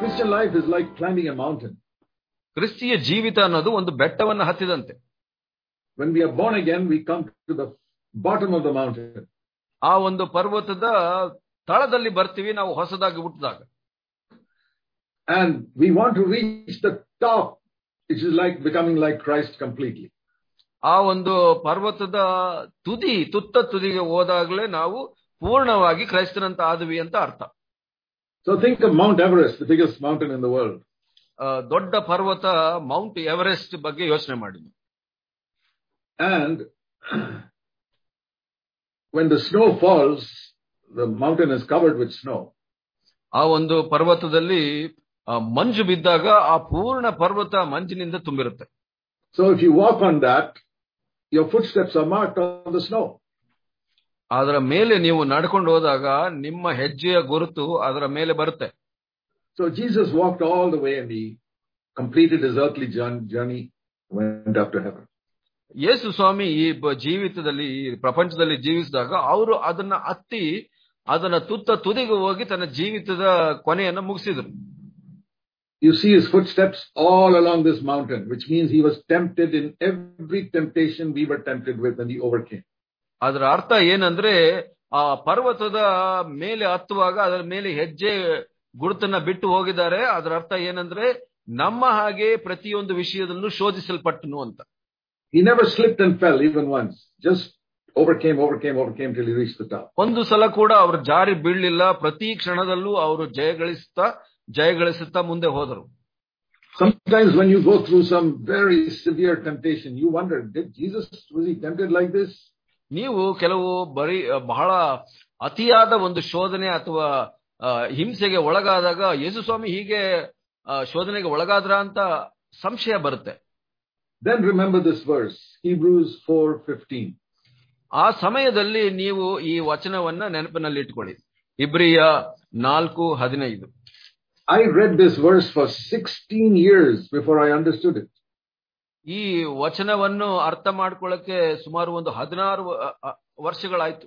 Christian life is like climbing a mountain. ಕ್ರಿಸ್ತಿಯ ಜೀವಿತ ಅನ್ನೋದು ಒಂದು ಬೆಟ್ಟವನ್ನು ಹತ್ತಿದಂತೆ. When we are born again, we come to the bottom of the mountain. ಆ ಒಂದು ಪರ್ವತದ ತಳದಲ್ಲಿ ಬರ್ತೀವಿ ನಾವು ಹೊಸದಾಗಿ ಹುಟ್ಟಿದಾಗ. And we want to reach the top, which is like becoming like Christ completely. ಆ ಒಂದು ಪರ್ವತದ ತುದಿಗೆ ಹೋದಾಗಲೇ ನಾವು ಪೂರ್ಣವಾಗಿ ಕ್ರೈಸ್ತನಂತ ಆದ್ವಿ ಅಂತ ಅರ್ಥ. So think of Mount Everest, the biggest mountain in the world. ದೊಡ್ಡ ಪರ್ವತ ಮೌಂಟ್ ಎವರೆಸ್ಟ್ ಬಗ್ಗೆ ಯೋಚನೆ ಮಾಡಿ. And when the snow falls, the mountain is covered with snow. ಆ ಒಂದು ಪರ್ವತದಲ್ಲಿ ಮಂಜು ಬಿದ್ದಾಗ ಆ ಪೂರ್ಣ ಪರ್ವತ ಮಂಜಿನಿಂದ ತುಂಬಿರುತ್ತೆ. So if you walk on that, your footsteps are marked on the snow. ಅದರ ಮೇಲೆ ನೀವು ನಡ್ಕೊಂಡು ಹೋದಾಗ ನಿಮ್ಮ ಹೆಜ್ಜೆಯ ಗುರುತು ಅದರ ಮೇಲೆ ಬರುತ್ತೆ. So Jesus walked all the way and he completed his earthly journey, went up to heaven. ಯೇಸು ಸ್ವಾಮಿ ಈ ಜೀವಿತದಲ್ಲಿ ಪ್ರಪಂಚದಲ್ಲಿ ಜೀವಿಸಿದಾಗ ಅವರು ಅದನ್ನ ಹತ್ತಿ ಅದನ್ನ ತುದಿಗೆ ಹೋಗಿ ತನ್ನ ಜೀವಿತದ ಕೊನೆಯನ್ನು ಮುಗಿಸಿದರು. You see his footsteps all along this mountain, which means he was tempted in every temptation we were tempted with and he overcame. ಅದರ ಅರ್ಥ ಏನಂದ್ರೆ ಆ ಪರ್ವತದ ಮೇಲೆ ಹತ್ತುವಾಗ ಅದರ ಮೇಲೆ ಹೆಜ್ಜೆ ಗುರುತನ್ನ ಬಿಟ್ಟು ಹೋಗಿದ್ದಾರೆ. ಅದರ ಅರ್ಥ ಏನಂದ್ರೆ ನಮ್ಮ ಹಾಗೆ ಪ್ರತಿಯೊಂದು ವಿಷಯದಲ್ಲೂ ಶೋಧಿಸಲ್ಪಟ್ಟನು ಅಂತ. He never slipped and fell even once. Just overcame till he reached the top. ಒಂದು ಸಲ ಕೂಡ ಅವರು ಜಾರಿ ಬೀಳಲಿಲ್ಲ. ಪ್ರತಿ ಕ್ಷಣದಲ್ಲೂ ಅವರು ಜಯಗಳಿಸುತ್ತಾ ಮುಂದೆ ಹೋದರು. Sometimes when you go through some very severe temptation, you wonder, was he tempted like this? ನೀವು ಕೆಲವು ಬಹಳ ಅತಿಯಾದ ಒಂದು ಶೋಧನೆ ಅಥವಾ ಹಿಂಸೆಗೆ ಒಳಗಾದಾಗ ಯೇಸು ಸ್ವಾಮಿ ಹೀಗೆ ಶೋಧನೆಗೆ ಒಳಗಾದ್ರ ಅಂತ ಸಂಶಯ ಬರುತ್ತೆ. Then remember this verse, Hebrews 4:15. ಆ ಸಮಯದಲ್ಲಿ ನೀವು ಈ ವಚನವನ್ನ ನೆನಪಿನಲ್ಲಿ ಇಟ್ಕೊಳ್ಳಿ. ಇಬ್ರಿಯ 4:15. I read this verse for 16 years before I understood it. ಈ ವಚನವನ್ನು ಅರ್ಥ ಮಾಡ್ಕೊಳ್ಳಕ್ಕೆ ಸುಮಾರು ಒಂದು 16 ವರ್ಷಗಳಾಯ್ತು.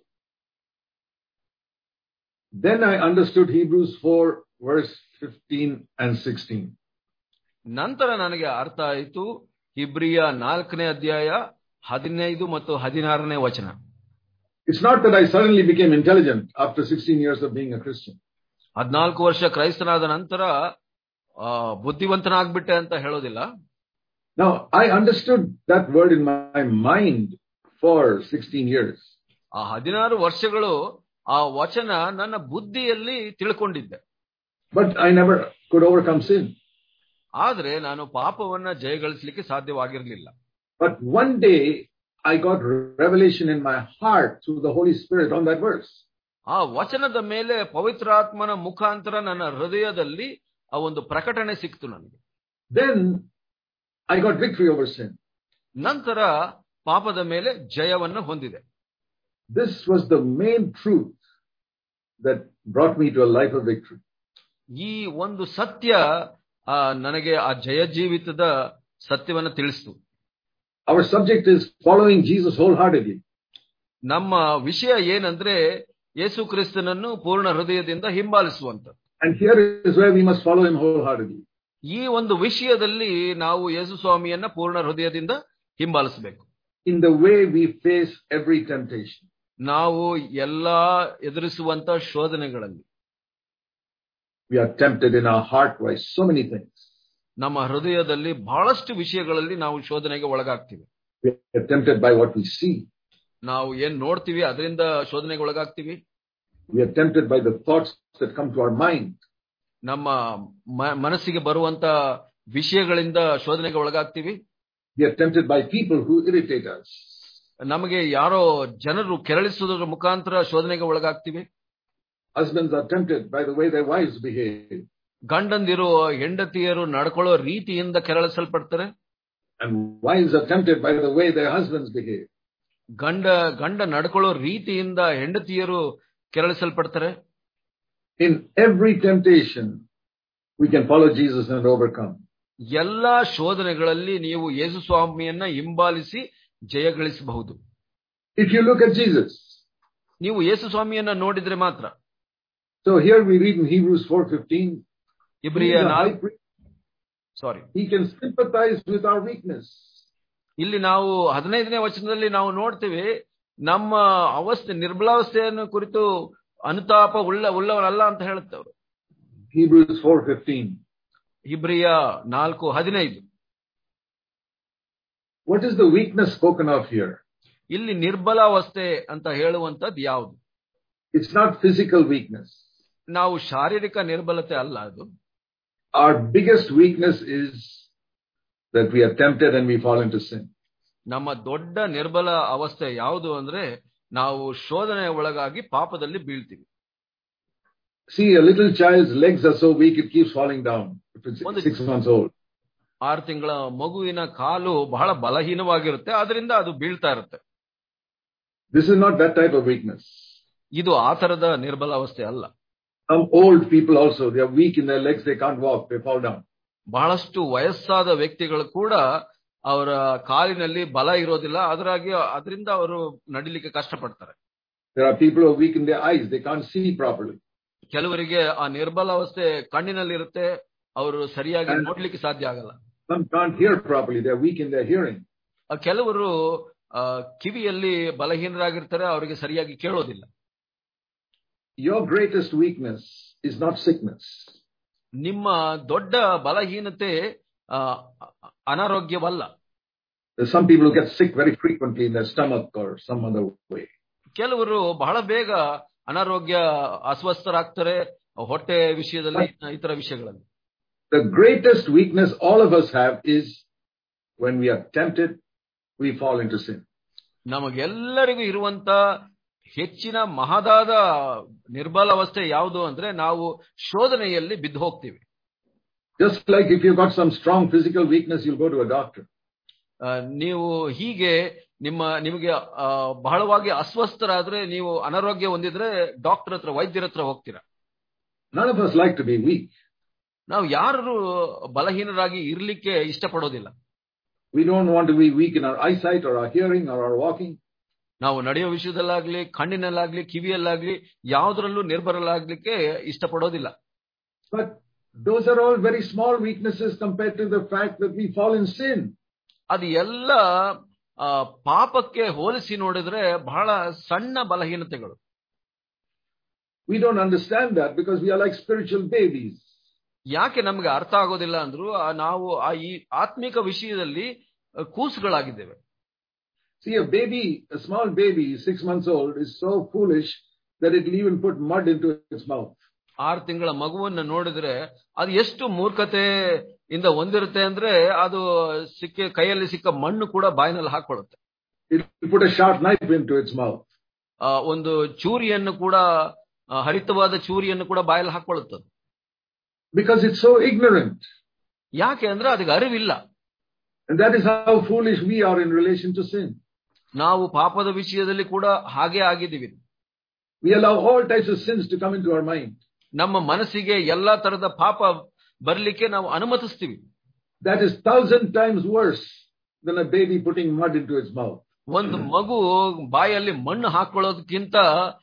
Then I understood Hebrews 4 verse 15 and 16. ನಂತರ ನನಗೆ ಅರ್ಥ ಆಯಿತು ಇಬ್ರಿಯ 4ನೇ ಅಧ್ಯಾಯ 15 ಮತ್ತು 16ನೇ ವಚನ. It's not that I suddenly became intelligent after 16 years of being a Christian. 14 ವರ್ಷ ಕ್ರೈಸ್ತನಾದ ನಂತರ ಬುದ್ಧಿವಂತನಾಗ್ಬಿಟ್ಟೆ ಅಂತ ಹೇಳೋದಿಲ್ಲ. Now, I understood that word in my mind for 16 years. ಆ 16 ವರ್ಷಗಳು ಆ ವಚನ ನನ್ನ ಬುದ್ಧಿಯಲ್ಲಿ ತಿಳ್ಕೊಂಡಿದ್ದೆ. But I never could overcome sin. ಆದ್ರೆ ನಾನು ಪಾಪವನ್ನ ಜಯಗಳಿಸಲಿಕ್ಕೆ ಸಾಧ್ಯವಾಗಿರಲಿಲ್ಲ. But one day I got revelation in my heart through the Holy Spirit on that verse. ಆ ವಚನದ ಮೇಲೆ ಪವಿತ್ರಾತ್ಮನ ಮುಖಾಂತರ ನನ್ನ ಹೃದಯದಲ್ಲಿ ಆ ಒಂದು ಪ್ರಕಟಣೆ ಸಿಕ್ತು ನನಗೆ. Then I got victory over sin. ನಂತರ ಪಾಪದ ಮೇಲೆ ಜಯವನ್ನು ಹೊಂದಿದೆ. This was the main truth that brought me to a life of victory. ಈ ಒಂದು ಸತ್ಯ ನನಗೆ ಆ ಜಯ ಜೀವಿತದ ಸತ್ಯವನ್ನು ತಿಳಿಸಿತು. Our subject is following Jesus wholeheartedly. ನಮ್ಮ ವಿಷಯ ಏನಂದ್ರೆ ಯೇಸು ಕ್ರಿಸ್ತನನ್ನು ಪೂರ್ಣ ಹೃದಯದಿಂದ ಹಿಂಬಾಲಿಸುವಂತ. And here is where we must follow him wholeheartedly. ಈ ಒಂದು ವಿಷಯದಲ್ಲಿ ನಾವು ಯೇಸು ಸ್ವಾಮಿಯನ್ನ ಪೂರ್ಣ ಹೃದಯದಿಂದ ಹಿಂಬಾಲಿಸಬೇಕು. In the way we face every temptation. ನಾವು ಎಲ್ಲಾ ಎದುರಿಸುವಂತ ಶೋಧನೆಗಳಲ್ಲಿ we are tempted in our heart by so many things. ನಮ್ಮ ಹೃದಯದಲ್ಲಿ ಬಹಳಷ್ಟು ವಿಷಯಗಳಲ್ಲಿ ನಾವು ಶೋಧನೆಗೆ ಒಳಗಾಗ್ತೀವಿ. We are tempted by what we see. ನಾವು ಏನ್ ನೋಡ್ತೀವಿ ಅದರಿಂದ ಶೋಧನೆಗೆ ಒಳಗಾಗ್ತೀವಿ. We are tempted by the thoughts that come to our mind. ನಮ್ಮ ಮನಸ್ಸಿಗೆ ಬರುವಂತ ವಿಷಯಗಳಿಂದ ಶೋಧನೆಗೆ ಒಳಗಾಗ್ತೀವಿ. We are tempted by people who irritate us. ನಮಗೆ ಯಾರೋ ಜನರು ಕೆರಳಿಸುವುದರ ಮುಖಾಂತರ ಶೋಧನೆಗೆ ಒಳಗಾಗ್ತೀವಿ. Husbands are tempted by the way their wives behave. ಗಂಡಂದಿರು ಹೆಂಡತಿಯರು ನಡ್ಕೊಳ್ಳೋ ರೀತಿಯಿಂದ ಕೆರಳಿಸಲ್ಪಡ್ತಾರೆ. And wives are tempted by the way their husbands behave. ಗಂಡ ನಡ್ಕೊಳ್ಳೋ ರೀತಿಯಿಂದ ಹೆಂಡತಿಯರು ಕೆರಳಿಸಲ್ಪಡ್ತಾರೆ. In every temptation we can follow Jesus and overcome. ಎಲ್ಲಾ ಶೋಧನೆಗಳಲ್ಲಿ ನೀವು ಯೇಸು ಸ್ವಾಮಿಯನ್ನ ಹಿಂಬಾಲಿಸಿ ಜಯಗಳಿಸಬಹುದು. If you look at Jesus, ನೀವು ಯೇಸು ಸ್ವಾಮಿಯನ್ನ ನೋಡಿದ್ರೆ ಮಾತ್ರ. So here we read in Hebrews 4:15. ಇಬ್ರಿಯ He can sympathize with our weakness. ಇಲ್ಲಿ ನಾವು 15ನೇ ವಚನದಲ್ಲಿ ನಾವು ನೋಡ್ತೀವಿ, ನಮ್ಮ ಅವಸ್ಥೆ ನಿರ್ಬಲಾವಸ್ಥೆಯನ್ನು ಕುರಿತು ಅನುತಾಪ ಉಳ್ಳವರಲ್ಲ ಅಂತ ಹೇಳುತ್ತವರು. Hebrews 4:15. ಇಬ್ರಿಯ 4:15. What is the weakness spoken of here? ಇಲ್ಲಿ ನಿರ್ಬಲಾವಸ್ಥೆ ಅಂತ ಹೇಳುವಂತದ್ದು ಯಾವುದು? It's not physical weakness. ನಾವು ಶಾರೀರಿಕ ನಿರ್ಬಲತೆ ಅಲ್ಲ ಅದು. Our biggest weakness is that we are tempted and we fall into sin. ನಮ್ಮ ದೊಡ್ಡ ನಿರ್ಬಲ ಅವಸ್ಥೆ ಯಾವುದು ಅಂದ್ರೆ ನಾವು ಶೋಧನೆಯ ಒಳಗಾಗಿ ಪಾಪದಲ್ಲಿ ಬೀಳ್ತೀವಿ. See, a little child's legs are so weak it keeps falling down if it's 6 months old. 6 ತಿಂಗಳ ಮಗುವಿನ ಕಾಲು ಬಹಳ ಬಲಹೀನವಾಗಿರುತ್ತೆ, ಅದರಿಂದ ಅದು ಬೀಳ್ತಾ ಇರುತ್ತೆ. This is not that type of weakness. ಇದು ಆ ತರದ ನಿರ್ಬಲ ಅವಸ್ಥೆ ಅಲ್ಲ. Some old people also, they are weak in their legs, they can't walk, they fall down. ಬಹಳಷ್ಟು ವಯಸ್ಸಾದ ವ್ಯಕ್ತಿಗಳು ಕೂಡ ಅವರ ಕಾಲಿನಲ್ಲಿ ಬಲ ಇರೋದಿಲ್ಲ, ಅದರಿಂದ ಅವರು ನಡಿಲಿಕ್ಕೆ ಕಷ್ಟಪಡ್ತಾರೆ. There are people who are weak in their eyes, they can't see properly. ಕೆಲವರಿಗೆ ಆ ನಿರ್ಬಲ ಅವಸ್ಥೆ ಕಣ್ಣಿನಲ್ಲಿ ಇರುತ್ತೆ, ಅವರು ಸರಿಯಾಗಿ ನೋಡ್ಲಿಕ್ಕೆ ಸಾಧ್ಯ ಆಗಲ್ಲ. Some can't hear properly, they are weak in their hearing. ಕೆಲವರು ಕಿವಿಯಲ್ಲಿ ಬಲಹೀನರಾಗಿರ್ತಾರೆ, ಅವರಿಗೆ ಸರಿಯಾಗಿ ಕೇಳೋದಿಲ್ಲ. Your greatest weakness is not sickness. ನಿಮ್ಮ ದೊಡ್ಡ ಬಲಹೀನತೆ ಅನಾರೋಗ್ಯವಲ್ಲ. Some people get sick very frequently in their stomach or some other way. ಕೆಲವರು ಬಹಳ ಬೇಗ ಅನಾರೋಗ್ಯ ಅಸ್ವಸ್ಥರಾಗ್ತಾರೆ ಹೊಟ್ಟೆ ವಿಷಯದಲ್ಲಿ, ಇತರ ವಿಷಯಗಳಲ್ಲಿ. The greatest weakness all of us have is when we are tempted, we fall into sin. ನಮಗೆಲ್ಲರಿಗೂ ಇರುವಂತ ಹೆಚ್ಚಿನ ಮಹದಾದ ನಿರ್ಬಲ ಅವಸ್ಥೆ ಯಾವುದು ಅಂದ್ರೆ ನಾವು ಶೋಧನೆಯಲ್ಲಿ ಬಿದ್ದು ಹೋಗ್ತೀವಿ. Just like if you got some strong physical weakness, you'll go to a doctor. ನೀವು ಹೀಗೆ ನಿಮಗೆ ಬಹಳವಾಗಿ ಅಸ್ವಸ್ಥರಾದ್ರೆ, ನೀವು ಅನಾರೋಗ್ಯ ಹೊಂದಿದ್ರೆ ಡಾಕ್ಟರ್ ಹತ್ರ, ವೈದ್ಯರ ಹತ್ರ ಹೋಗ್ತೀರಾ. None of us like to be weak. ನಾವು ಯಾರು ಬಲಹೀನರಾಗಿ ಇರ್ಲಿಕ್ಕೆ ಇಷ್ಟಪಡೋದಿಲ್ಲ. We don't want to be weak in our eyesight or our hearing or our walking. ನಾವು ನಡೆಯೋ ವಿಷಯದಲ್ಲಾಗ್ಲಿ, ಕಣ್ಣಿನಲ್ಲಾಗ್ಲಿ, ಕಿವಿಯಲ್ಲಾಗ್ಲಿ ಯಾವುದರಲ್ಲೂ ನಿರ್ಬಲರಾಗ್ಲಿಕ್ಕೆ ಇಷ್ಟಪಡೋದಿಲ್ಲ. But those are all very small weaknesses compared to the fact that we fall in sin. ಅದು ಎಲ್ಲ ಪಾಪಕ್ಕೆ ಹೋಲಿಸಿ ನೋಡಿದ್ರೆ ಬಹಳ ಸಣ್ಣ ಬಲಹೀನತೆಗಳು. We don't understand that because we are like spiritual babies. ಯಾಕೆ ನಮಗೆ ಅರ್ಥ ಆಗೋದಿಲ್ಲ ಅಂದ್ರು, ನಾವು ಈ ಆತ್ಮಿಕ ವಿಷಯದಲ್ಲಿ ಕೂಸುಗಳಾಗಿದ್ದೇವೆ. See, a small baby, 6 months old, is so foolish that it will even put mud into its mouth. 6 ತಿಂಗಳ ಮಗುವನ್ನು ನೋಡಿದ್ರೆ ಅದು ಎಷ್ಟು ಮೂರ್ಖತೆಯಿಂದ ಹೊಂದಿರುತ್ತೆ ಅಂದ್ರೆ, ಅದು ಕೈಯಲ್ಲಿ ಸಿಕ್ಕ ಮಣ್ಣು ಕೂಡ ಬಾಯಿನಲ್ಲಿ ಹಾಕೊಳ್ಳುತ್ತೆ. It will put a sharp knife into its mouth. ಒಂದು ಚೂರಿಯನ್ನು ಕೂಡ, ಹರಿತವಾದ ಚೂರಿಯನ್ನು ಕೂಡ ಬಾಯಲ್ಲಿ ಹಾಕೊಳ್ಳುತ್ತದೆ. Because it's so ignorant. ಯಾಕೆ ಅಂದ್ರೆ ಅದಕ್ಕೆ ಅರಿವಿಲ್ಲ. And that is how foolish we are in relation to sin. ನಾವು ಪಾಪದ ವಿಷಯದಲ್ಲಿ ಕೂಡ ಹಾಗೆ ಆಗಿದ್ದೀವಿ. We allow all types of sins to come into our mind. ನಮ್ಮ ಮನಸ್ಸಿಗೆ ಎಲ್ಲಾ ತರದ ಪಾಪ ಬರ್ಲಿಕ್ಕೆ ನಾವು ಅನುಮತಿಸ್ತೀವಿ. That is 1,000 times worse than a baby putting mud into its mouth. ಒಂದು ಮಗು ಬಾಯಲ್ಲಿ ಮಣ್ಣು ಹಾಕೊಳ್ಳೋದಕ್ಕಿಂತ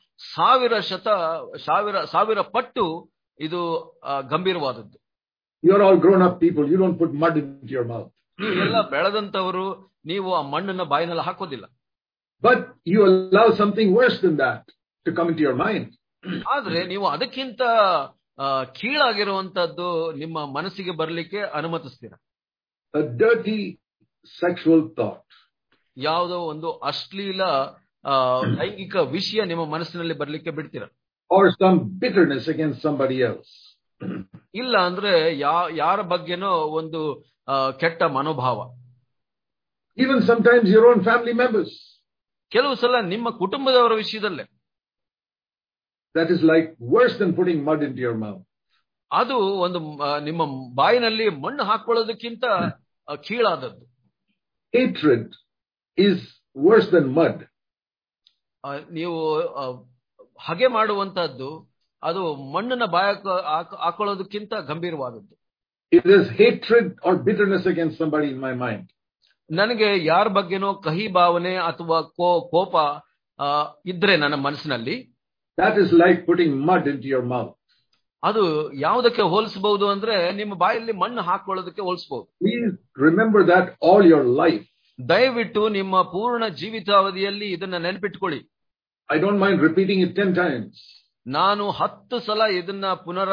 ಸಾವಿರ ಪಟ್ಟು ಇದು ಗಂಭೀರವಾದದ್ದು. You are all grown up people, you don't put mud into your mouth. ನೀವೆಲ್ಲ ಬೆಳೆದಂತವರು, ನೀವು ಆ ಮಣ್ಣನ್ನ ಬಾಯಿನಲ್ಲಿ ಹಾಕೋದಿಲ್ಲ. But you allow something worse than that to come into your mind. ಆದ್ರೆ ನೀವು ಅದಕ್ಕಿಂತ ಕೀಳಾಗಿರುವಂತದ್ದು ನಿಮ್ಮ ಮನಸ್ಸಿಗೆ ಬರ್ಲಿಕ್ಕೆ ಅನುಮತಿಸ್ತೀರಾ. A dirty sexual thought. ಯಾವುದೋ ಒಂದು ಅಶ್ಲೀಲ ಲೈಂಗಿಕ ವಿಷಯ ನಿಮ್ಮ ಮನಸ್ಸಿನಲ್ಲಿ ಬರ್ಲಿಕ್ಕೆ ಬಿಡ್ತೀರಾ. Or some bitterness against somebody else. ಇಲ್ಲ ಅಂದ್ರೆ ಯಾರ ಬಗ್ಗೆನೋ ಒಂದು ಕೆಟ್ಟ ಮನೋಭಾವ. Even sometimes your own family members. ಕೆಲವು ಸಲ ನಿಮ್ಮ ಕುಟುಂಬದವರ ವಿಷಯದಲ್ಲೇ. That is like worse than putting mud into your mouth. ಅದು ಒಂದು ನಿಮ್ಮ ಬಾಯಿನಲ್ಲಿ ಮಣ್ಣು ಹಾಕೊಳ್ಳೋದಕ್ಕಿಂತ ಕೀಳಾದದ್ದು. Hatred is worse than mud. ನೀವು ಹಗೆ ಮಾಡುವಂತದ್ದು ಅದು ಮಣ್ಣನ್ನ ಹಾಕೊಳ್ಳೋದಕ್ಕಿಂತ ಗಂಭೀರವಾದದ್ದು. It is hatred or bitterness against somebody in my mind. ನನಗೆ ಯಾರ ಬಗ್ಗೆನೋ ಕಹಿ ಭಾವನೆ ಅಥವಾ ಕೋಪ ಇದ್ರೆ ನನ್ನ ಮನಸ್ಸಿನಲ್ಲಿ, that is like putting mud into your mouth. ಅದು ಯಾವುದಕ್ಕೆ ಹೋಲಿಸಬಹುದು ಅಂದ್ರೆ ನಿಮ್ಮ ಬಾಯಲ್ಲಿ ಮಣ್ಣು ಹಾಕೊಳ್ಳೋದಕ್ಕೆ ಹೋಲಿಸಬಹುದು. Please remember that all your life. ದಯವಿಟ್ಟು ನಿಮ್ಮ ಪೂರ್ಣ ಜೀವಿತಾವಧಿಯಲ್ಲಿ ಇದನ್ನ ನೆನಪಿಟ್ಕೊಳ್ಳಿ. I don't mind repeating it 10 times. ನಾನು 10 ಸಲ ಇದನ್ನ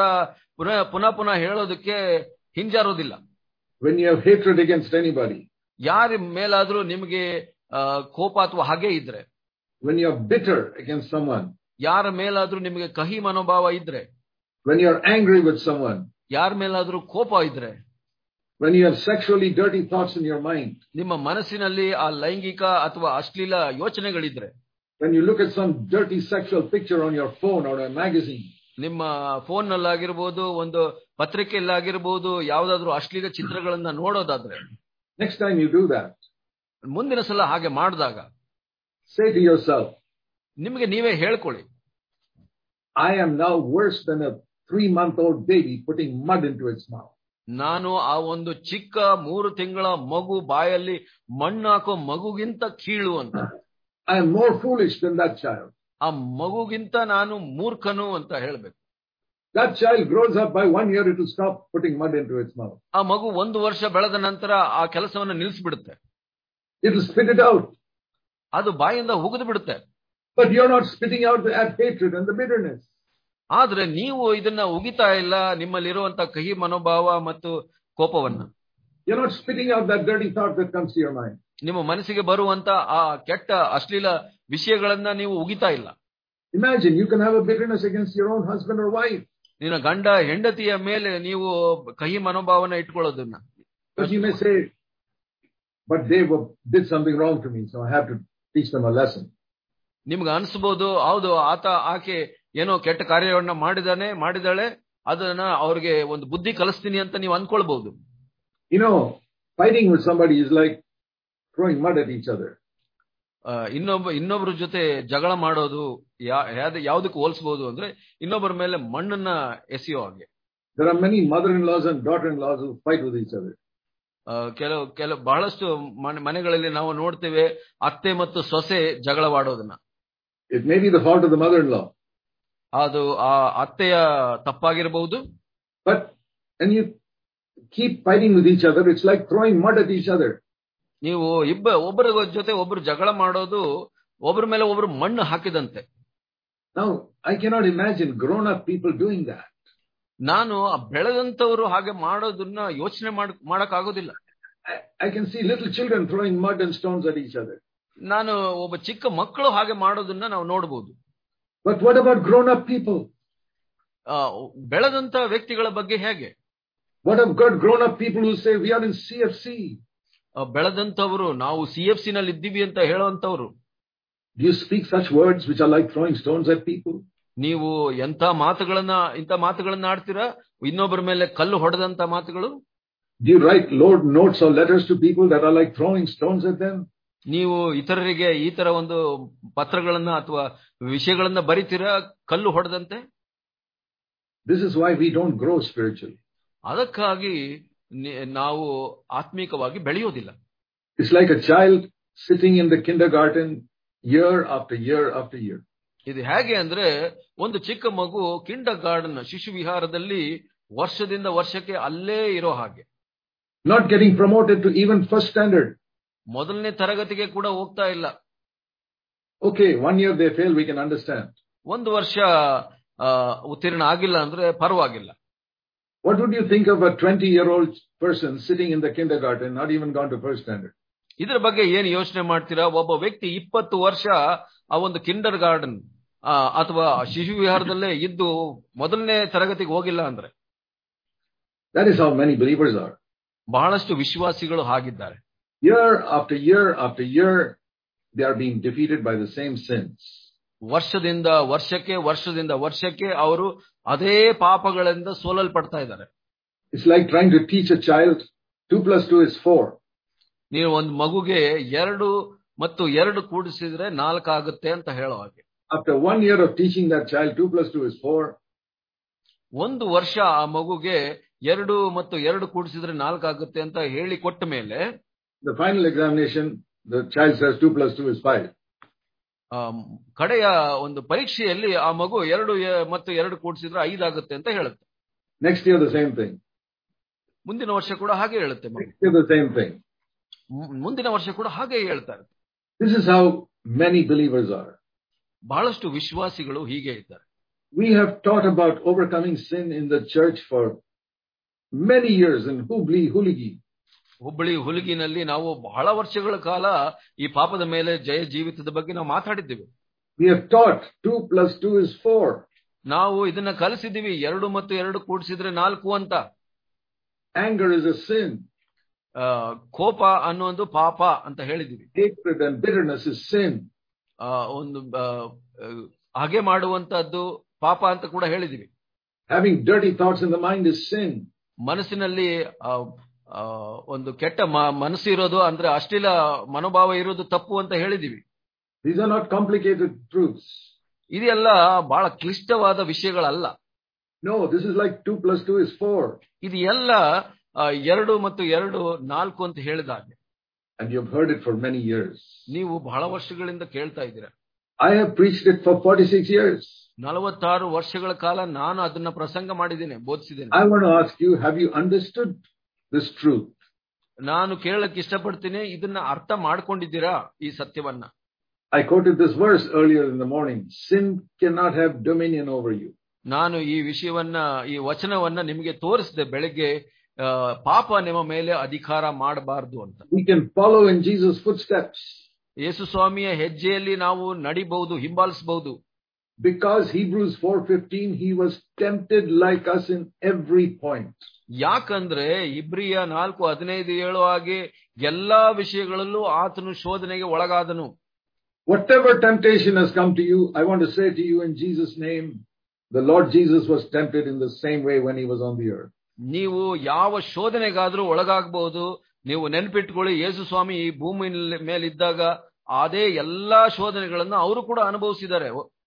ಪುನಃ ಹೇಳೋದಕ್ಕೆ ಹಿಂಜಾರೋದಿಲ್ಲ. When you have hatred against anybody, ಯಾರ ಮೇಲಾದ್ರೂ ನಿಮಗೆ ಕೋಪ ಅಥವಾ ಹಾಗೆ ಇದ್ರೆ, when you are bitter against someone, ಯಾರ ಮೇಲಾದ್ರೂ ನಿಮಗೆ ಕಹಿ ಮನೋಭಾವ ಇದ್ರೆ, when you are angry with someone, ಯಾರ ಮೇಲಾದ್ರೂ ಕೋಪ ಇದ್ರೆ, when you have sexually dirty thoughts in your mind, ನಿಮ್ಮ ಮನಸ್ಸಿನಲ್ಲಿ ಆ ಲೈಂಗಿಕ ಅಥವಾ ಅಶ್ಲೀಲ ಯೋಚನೆಗಳಿದ್ರೆ, when you look at some dirty sexual picture on your phone or a magazine, ನಿಮ್ಮ ಫೋನ್ ನಲ್ಲಾಗಿರ್ಬೋದು, ಒಂದು ಪತ್ರಿಕೆಯಲ್ಲಾಗಿರ್ಬೋದು, ಯಾವ್ದಾದ್ರು ಅಶ್ಲೀಲ ಚಿತ್ರಗಳನ್ನ ನೋಡೋದಾದ್ರೆ, next time you do that, ಮುಂದಿನ ಸಲ ಹಾಗೆ ಮಾಡಿದಾಗ say to yourself, ನಿಮಗೆ ನೀವೇ ಹೇಳ್ಕೊಳ್ಳಿ, I am now worse than a 3-month-old baby putting mud into its mouth. ನಾನು ಆ ಒಂದು ಚಿಕ್ಕ 3 ತಿಂಗಳ ಮಗು ಬಾಯಲ್ಲಿ ಮಣ್ಣು ಹಾಕೋ ಮಗುಗಿಂತ ಕೀಳು ಅಂತ. I am more foolish than that child. ಆ ಮಗುಗಿಂತ ನಾನು ಮೂರ್ಖನು ಅಂತ ಹೇಳ್ಬೇಕು. That child grows up, by 1 year it will stop putting mud into its mouth. ಆ ಮಗು 1 ವರ್ಷ ಬೆಳೆದ ನಂತರ ಆ ಕೆಲಸವನ್ನು ನಿಲ್ಲಿಸ್ಬಿಡುತ್ತೆ. It will spit it out. ಅದು ಬಾಯಿಂದ ಉಗಿದು ಬಿಡುತ್ತೆ. But you're not spitting out that hatred and the bitterness. ಆದ್ರೆ ನೀವು ಇದನ್ನ ಉಗಿತಾ ಇಲ್ಲ, ನಿಮ್ಮಲ್ಲಿರುವಂತ ಕಹಿ ಮನೋಭಾವ ಮತ್ತು ಕೋಪವನ್ನ. You're not spitting out that dirty thought that comes to your mind. ನಿಮ್ಮ ಮನಸ್ಸಿಗೆ ಬರುವಂತ ಆ ಕೆಟ್ಟ ಅಶ್ಲೀಲ ವಿಷಯಗಳನ್ನ ನೀವು ಉಗಿತಾ ಇಲ್ಲ. Imagine you can have a bitterness against your own husband or wife. ನಿನ್ನ ಗಂಡ ಹೆಂಡತಿಯ ಮೇಲೆ ನೀವು ಕಹಿ ಮನೋಭಾವನ ಇಟ್ಕೊಳ್ಳೋದನ್ನ. But you may say, but they did something wrong to me, so I have to teach them a lesson. ನಿಮ್ಗೆ ಅನ್ಸ್ಬೋದು, ಹೌದು ಆಕೆ ಏನೋ ಕೆಟ್ಟ ಕಾರ್ಯವನ್ನ ಮಾಡಿದಾಳೆ, ಅದನ್ನ ಅವ್ರಿಗೆ ಒಂದು ಬುದ್ಧಿ ಕಲಿಸ್ತೀನಿ ಅಂತ ನೀವು ಅನ್ಕೊಳ್ಬಹುದು. You know, fighting with somebody is like throwing mud at each other. ಇನ್ನೊಬ್ಬರ ಜೊತೆ ಜಗಳ ಮಾಡೋದು ಯಾವ್ದಕ್ಕೆ ಹೋಲಿಸಬಹುದು ಅಂದ್ರೆ ಇನ್ನೊಬ್ಬರ ಮೇಲೆ ಮಣ್ಣನ್ನ ಎಸೆಯೋ ಹಾಗೆ. There are many mother-in-laws and daughter-in-laws who fight with each other. ಕೆಲವು ಬಹಳಷ್ಟು ಮನೆಗಳಲ್ಲಿ ನಾವು ನೋಡ್ತೇವೆ ಅತ್ತೆ ಮತ್ತು ಸೊಸೆ ಜಗಳವಾಡೋದನ್ನ. It may be the fault of the mother-in-law. ಅದು ಆ ಅತ್ತೆಯ ತಪ್ಪಾಗಿರಬಹುದು. But when you keep fighting with each other, it's like throwing mud at each other. ನೀವು ಒಬ್ಬರ ಜೊತೆ ಒಬ್ಬರು ಜಗಳ ಮಾಡೋದು ಒಬ್ಬರ ಮೇಲೆ ಒಬ್ಬರು ಮಣ್ಣು ಹಾಕಿದಂತೆ. Now, I cannot imagine grown-up people doing that. ನಾನು ಬೆಳೆದಂತವರು ಹಾಗೆ ಮಾಡೋದನ್ನ ಯೋಚನೆ ಮಾಡಕ್ಕಾಗೋದಿಲ್ಲ. I can see little children throwing mud and stones at each other. ನಾನು ಒಬ್ಬ ಚಿಕ್ಕ ಮಕ್ಕಳು ಹಾಗೆ ಮಾಡೋದನ್ನ ನಾವು ನೋಡಬಹುದು. But what about grown-up people? ಬೆಳೆದಂತ ವ್ಯಕ್ತಿಗಳ ಬಗ್ಗೆ ಹೇಗೆ? What about grown-up people who say we are in CFC? ಬೆಳೆದಂತವರು ನಾವು CFC ನಲ್ಲಿ ಇದ್ದೀವಿ ಅಂತ ಹೇಳುವಂತವ್ರು. Do you speak such words which are like throwing stones at people? ನೀವು ಇಂಥ ಮಾತುಗಳನ್ನ ಆಡ್ತೀರಾ, ಇನ್ನೊಬ್ಬರ ಮೇಲೆ ಕಲ್ಲು ಹೊಡೆದಂತ ಮಾತುಗಳು. Do you write notes or letters to people that are like throwing stones at them? ನೀವು ಇತರರಿಗೆ ಈ ತರ ಒಂದು ಪತ್ರಗಳನ್ನ ಅಥವಾ ವಿಷಯಗಳನ್ನ ಬರಿತೀರಾ ಕಲ್ಲು ಹೊಡೆದಂತೆ? This is why we don't grow spiritually. ಅದಕ್ಕಾಗಿ ನಾವು ಆತ್ಮಿಕವಾಗಿ ಬೆಳೆಯೋದಿಲ್ಲ. It's like a child sitting in the kindergarten year after year after year. ಇದು ಹೇಗೆ ಅಂದ್ರೆ ಒಂದು ಚಿಕ್ಕ ಮಗು ಕಿಂಡರ್ ಗಾರ್ಡನ್ ಶಿಶು ವಿಹಾರದಲ್ಲಿ ವರ್ಷದಿಂದ ವರ್ಷಕ್ಕೆ ಅಲ್ಲೇ ಇರೋ ಹಾಗೆ. Not getting promoted to even first standard. ಮೊದಲನೇ ತರಗತಿಗೆ ಕೂಡ ಹೋಗ್ತಾ ಇಲ್ಲ. Okay, 1 year they fail, we can understand. ಒಂದು ವರ್ಷ ಉತ್ತೀರ್ಣ ಆಗಿಲ್ಲ ಅಂದ್ರೆ ಪರವಾಗಿಲ್ಲ. What would you think of a 20-year-old person sitting in the kindergarten, not even gone to first standard? ಇದರ ಬಗ್ಗೆ ಏನು ಯೋಚನೆ ಮಾಡ್ತೀರಾ? ಒಬ್ಬ ವ್ಯಕ್ತಿ 20 ವರ್ಷ ಆ ಒಂದು ಕಿಂಡರ್ ಗಾರ್ಡನ್ ಅಥವಾ ಶಿಶು ವಿಹಾರದಲ್ಲೇ ಇದ್ದು ಮೊದಲನೇ ತರಗತಿಗೆ ಹೋಗಿಲ್ಲ ಅಂದ್ರೆ. That is how many believers are. ಬಹಳಷ್ಟು ವಿಶ್ವಾಸಿಗಳು ಹಾಗಿದ್ದಾರೆ. Year after year after year, they are being defeated by the same sins. ವರ್ಷದಿಂದ ವರ್ಷಕ್ಕೆ ಅವರು ಅದೇ ಪಾಪಗಳಿಂದ ಸೋಲಲ್ಪಡ್ತಾ ಇದ್ದಾರೆ. It's like trying to teach a child 2 + 2 is 4. ನೀವು ಒಂದು ಮಗುಗೆ 2 ಮತ್ತು 2 ಕೂಡಿಸಿದ್ರೆ 4 ಆಗುತ್ತೆ ಅಂತ ಹೇಳೋ ಹಾಗೆ. After 1 year of teaching that child 2 + 2 is 4. ಒಂದು ವರ್ಷ ಆ ಮಗುಗೆ 2 ಮತ್ತು 2 ಕೂಡಿಸಿದ್ರೆ 4 ಆಗುತ್ತೆ ಅಂತ ಹೇಳಿ ಕೊಟ್ಟ ಮೇಲೆ the final examination the child says 2 + 2 is 5. ಕಡೆಯ ಒಂದು ಪರೀಕ್ಷೆಯಲ್ಲಿ ಆ ಮಗು 2 ಮತ್ತು 2 ಕೂಡಿಸಿದ್ರೆ 5 ಆಗುತ್ತೆ ಅಂತ ಹೇಳುತ್ತೆ. Next year the same thing. ಮುಂದಿನ ವರ್ಷ ಕೂಡ ಹಾಗೆ ಹೇಳುತ್ತೆ. Next year the same thing. ಮುಂದಿನ ವರ್ಷ ಕೂಡ ಹಾಗೆ ಹೇಳ್ತಾರೆ. This is how many believers are. ಬಹಳಷ್ಟು ವಿಶ್ವಾಸಿಗಳು ಹೀಗೆ ಇದ್ದಾರೆ. We have taught about overcoming sin in the church for many years in Hubballi ಹುಲಿಗಿನಲ್ಲಿ ನಾವು ಬಹಳ ವರ್ಷಗಳ ಕಾಲ ಈ ಪಾಪದ ಮೇಲೆ ಜಯ ಜೀವಿತದ ಬಗ್ಗೆ ನಾವು ಮಾತಾಡಿದ್ದೇವೆ. We have taught 2 + 2 is 4. ನಾವು ಇದನ್ನ ಕಲಿಸಿದ್ದೀವಿ 2 ಮತ್ತು 2 ಕೂಡಿಸಿದ್ರೆ 4 ಅಂತ. Anger is a sin. ಕೋಪ ಅನ್ನುವುದು ಪಾಪ ಅಂತ ಹೇಳಿದೀವಿ. Hatred and bitterness is sin. ಒಂದು ಹಾಗೆ ಮಾಡುವಂತದ್ದು ಪಾಪ ಅಂತ ಕೂಡ ಹೇಳಿದೀವಿ. Having dirty thoughts in the mind is sin. ಮನಸ್ಸಿನಲ್ಲಿ ಒಂದು ಕೆಟ್ಟ ಮನಸ್ಸು ಇರೋದು ಅಂದ್ರೆ ಅಶ್ಲೀಲ ಮನೋಭಾವ ಇರೋದು ತಪ್ಪು ಅಂತ ಹೇಳಿದೀವಿ. These are not complicated truths. ಇದೆಲ್ಲ ಬಹಳ ಕ್ಲಿಷ್ಟವಾದ ವಿಷಯಗಳಲ್ಲ. No, this is like 2 + 2 is 4. ಇದು ಎಲ್ಲ 2 ಮತ್ತು 2 4 ಅಂತ ಹೇಳಿದಾಗ. And you have heard it for many years. ನೀವು ಬಹಳ ವರ್ಷಗಳಿಂದ ಕೇಳ್ತಾ ಇದ್ದೀರಾ. I have preached it for 46 years. 46 ವರ್ಷಗಳ ಕಾಲ ನಾನು ಅದನ್ನ ಪ್ರಸಂಗ ಮಾಡಿದ್ದೇನೆ, ಬೋಧಿಸಿದ್ದೇನೆ. I want to ask you, have you understood this truth? ನಾನು ಕೇಳಕ್ಕೆ ಇಷ್ಟಪಡ್ತೀನಿ, ಇದನ್ನ ಅರ್ಥ ಮಾಡ್ಕೊಂಡಿದ್ದೀರಾ ಈ ಸತ್ಯವನ್ನ? I quoted this verse earlier in the morning. Sin cannot have dominion over you. ನಾನು ಈ ವಿಷಯವನ್ನ, ಈ ವಚನವನ್ನ ನಿಮಗೆ ತೋರಿಸಿದೆ ಬೆಳಗ್ಗೆ. ಪಾಪ ನಿಮ್ಮ ಮೇಲೆ ಅಧಿಕಾರ ಮಾಡಬಾರದು ಅಂತ. We can follow in Jesus' footsteps. ಯೇಸು ಸ್ವಾಮಿಯ ಹೆಜ್ಜೆಯಲ್ಲಿ ನಾವು ನಡಿಬಹುದು, ಹಿಂಬಾಲಿಸಬಹುದು. Because Hebrews 4:15, he was tempted like us in every point. ಯಾಕಂದ್ರೆ ಇಬ್ರಿಯ 4:15 ಹೇಳುವ ಹಾಗೆ ಎಲ್ಲಾ ವಿಷಯಗಳಲ್ಲೂ ಆತನು ಶೋಧನೆಗೆ ಒಳಗಾದನು. Whatever temptation has come to you, I want to say to you in Jesus' name, the Lord Jesus was tempted in the same way when he was on the earth. ನೀವು ಯಾವ ಶೋಧನೆಗಾದ್ರೂ ಒಳಗಾಗಬಹುದು. ನೀವು ನೆನಪಿಟ್ಕೊಳ್ಳಿ, ಯೇಸು ಸ್ವಾಮಿ ಈ ಭೂಮಿ ಮೇಲಿದ್ದಾಗ ಅದೇ ಎಲ್ಲಾ ಶೋಧನೆಗಳನ್ನ ಅವರು ಕೂಡ ಅನುಭವಿಸಿದ್ದಾರೆ.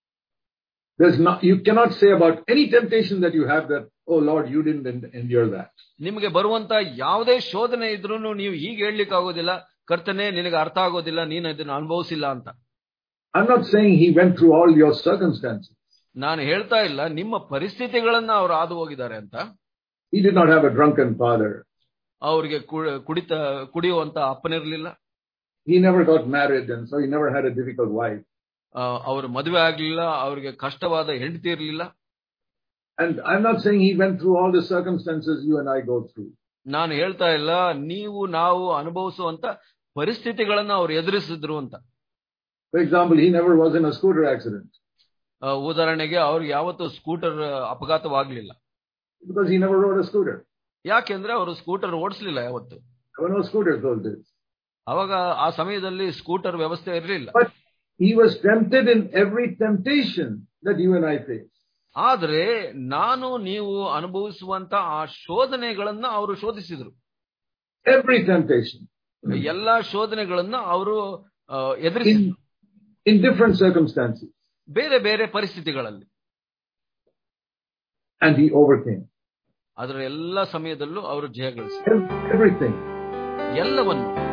You cannot say about any temptation that you have that, oh Lord, you didn't endure that. ನಿಮಗೆ ಬರುವಂತ ಯಾವುದೇ ಶೋಧನೆ ಇದ್ರೂ ನೀವು ಹೀಗೆ ಹೇಳಲಿಕ್ಕೆ ಆಗೋದಿಲ್ಲ, ಕರ್ತನೇ ನಿನಗೆ ಅರ್ಥ ಆಗೋದಿಲ್ಲ, ನೀನು ಇದನ್ನ ಅನುಭವಿಸಿಲ್ಲ ಅಂತ. I'm not saying he went through all your circumstances. ನಾನು ಹೇಳ್ತಾ ಇಲ್ಲ ನಿಮ್ಮ ಪರಿಸ್ಥಿತಿಗಳನ್ನ ಅವರು ಹಾದು ಹೋಗಿದ್ದಾರೆ ಅಂತ. He did not have a drunken father. ಅವರಿಗೆ ಕುಡಿಯುವಂತ ಅಪ್ಪನಿರಲಿಲ್ಲ. He never got married and so he never had a difficult wife. ಅವರು ಮದುವೆ ಆಗಲಿಲ್ಲ, ಅವರಿಗೆ ಕಷ್ಟವಾದ ಹೆಂಡತಿ ಇರಲಿಲ್ಲ. And I'm not saying he went through all the circumstances you and I go through. ನಾನು ಹೇಳ್ತಾ ಇಲ್ಲ ನೀವು ನಾವು ಅನುಭವಿಸುವಂತ ಪರಿಸ್ಥಿತಿಗಳನ್ನ ಅವರು ಎದುರಿಸಿದ್ರು ಅಂತ. For example, he never was in a scooter accident. ಉದಾಹರಣೆಗೆ ಅವ್ರಿಗೆ ಯಾವತ್ತೂ ಸ್ಕೂಟರ್ ಅಪಘಾತವಾಗಲಿಲ್ಲ. Because he never rode a scooter. ಯಾಕೆಂದ್ರೆ ಅವರು ಸ್ಕೂಟರ್ ಓಡಿಸಲಿಲ್ಲ ಯಾವತ್ತು. There were no scooters those days. ಅವಾಗ ಆ ಸಮಯದಲ್ಲಿ ಸ್ಕೂಟರ್ ವ್ಯವಸ್ಥೆ ಇರಲಿಲ್ಲ. But he was tempted in every temptation that you and I face. ಆದ್ರೆ ನಾನು ನೀವು ಅನುಭವಿಸುವಂತ ಆ ಶೋಧನೆಗಳನ್ನ ಅವರು ಶೋಧಿಸಿದ್ರು. Every temptation. ಎಲ್ಲಾ ಶೋಧನೆಗಳನ್ನ ಅವರು ಎದುರಿಸಿದ್ರು. In different circumstances. ಬೇರೆ ಬೇರೆ ಪರಿಸ್ಥಿತಿಗಳಲ್ಲಿ. And he overcame. ಅದರ ಎಲ್ಲ ಸಮಯದಲ್ಲೂ ಅವರು ಜಯ ಗಳಿಸಿದರು. Everything. ಎಲ್ಲವನ್ನು.